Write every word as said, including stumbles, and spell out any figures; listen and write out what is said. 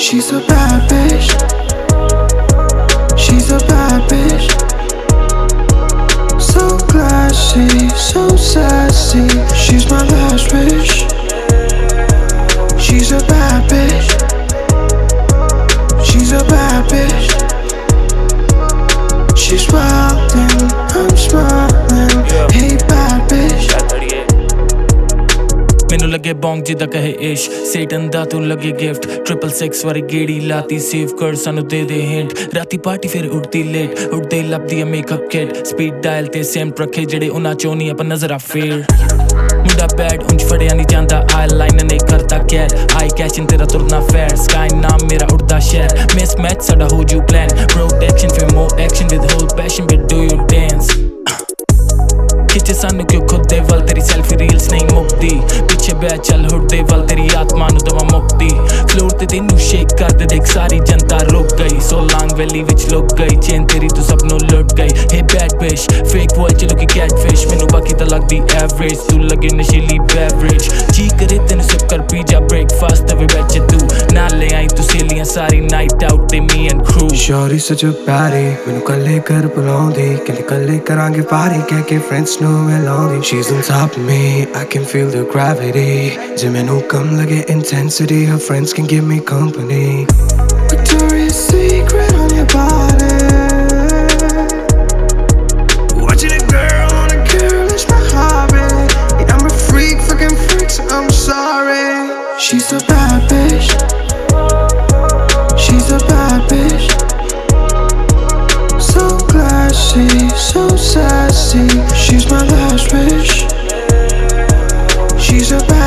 She's a bad bitch. She's a bad bitch. So classy, so sassy. She's my last wish. She's a bad bitch. She's a bad bitch. She's wildin', I'm smiling. Hey bad bitch. ਮੈਨੂੰ ਲੱਗੇ Bong ਜਿੱਦਾਂ ਕਹੇ ਇਸ਼ ਸੇਟਨ ਦਾ ਤੂੰ ਲੱਗੇ gift triple six ਵਾਰੀ ਗੇੜੀ ਲਾਤੀ save ਕਰ ਸਾਨੂੰ ਦੇ ਦੇ ਹਿੰਟ ਰਾਤੀ ਪਾਰਟੀ ਫਿਰ ਉੱਠਦੀ ਲੇਟ ਉੱਠਦੇ ਲੱਭਦੀ ਆ ਮੇਕਅਪ ਕਿਟ ਸਪੀਡ ਡਾਇਲ ਤੇ ਸੇਮ ਰੱਖੇ ਜਿਹੜੇ ਉਹਨਾਂ ਚੋਂ ਨਹੀਂ ਆਪਾਂ ਨਜ਼ਰ ਆ ਫੇਰ ਮੁੰਡਾ ਬੈਡ ਉਂਝ ਫੜਿਆ ਨਹੀਂ ਜਾਂਦਾ ਆਈ ਲਾਈਨ ਨਹੀਂ ਕਰਦਾ ਕੈਟ ਆਈ ਕੈਚਿੰਗ ਤੇਰਾ ਤੁਰਨਾ ਫੇਰ ਸਕਾਈ ਨਾਮ ਮੇਰਾ ਉੜਦਾ ਸ਼ਹਿਰ ਮਿਸ ਮੈਚ ਸਾਡਾ ਹੋ ਜੂ ਪਲਾਨ ਪ੍ਰੋਟੈਕਸ਼ਨ ਫਿਰ more action with whole passion but do you dance ਖਿੱਚੇ ਸਾਨੂੰ ਕਿਉਂ ਖੁਦ ਦੇ ਵੱਲ ਤੇਰੀ ਸੈਲਫੀ ਰੀਲਸ ਨਹੀਂ ਮੁੱਕਦੀ ਪਿੱਛੇ ਬੈ ਚੱਲ ਹੁੜਦੇ ਵੱਲ ਤੇਰੀ ਆਤਮਾ ਨੂੰ ਦਵਾ ਮੁਕਤੀ ਫਲੋਰ ਤੇ ਤੈਨੂੰ ਸ਼ੇਕ ਕਰਦੇ ਦੇਖ ਸਾਰੀ ਜਨਤਾ ਰੁਕ ਗਈ ਸੋ ਲਾਂਗ ਵੈਲੀ ਵਿੱਚ ਲੁਕ ਗਈ ਚੇਨ ਤੇਰੀ ਤੂੰ ਸਭ ਨੂੰ ਲੁੱਟ ਗਈ hey bad bitch fake world ਚ ਲੁਕੀ ਕੈਟਫਿਸ਼ ਮੈਨੂੰ ਬਾਕੀ ਤਾਂ ਲੱਗਦੀ ਐਵਰੇਜ ਤੂੰ ਲੱਗੇ ਨਸ਼ੀਲੀ ਬੈਵਰੇਜ ਜੀ ਕਰੇ ਤੈਨੂੰ ਸਿਪ ਕਰ ਪੀ ਜਾ ਬ੍ਰੇਕਫਾਸਟ ਤੇ ਵੀ ਬੈਠ ਤੂੰ ਨਾਲ ਲੈ ਆਈ ਤੂੰ ਸੇਲੀਆਂ ਸਾਰੀ ਨਾਈਟ ਆਊਟ ਤੇ me and crew Shorty such a baddie ਮੈਨੂੰ ਕੱਲੇ ਕਰ ਬੁਲਾਉਂਦੀ ਕਹਿੰਦੀ ਕੱਲੇ ਕਰਾਂਗੇ ਪਾਰਟੀ ਕਹਿ ਕੇ friends ਨੂੰ ਮਿਲਾਉਂਦੀ She's on top of me I can feel the gravity ਜੇ ਮੈਨੂੰ ਕਮ ਲੱਗੇ intensity her friends can give me company Victoria's Secret on your body Watching a girl on a girl is my hobby yeah, I'm a freak fucking freak so I'm sorry She's a bad bitch She's a bad bitch So classy, so sassy She's my last wish She's a bad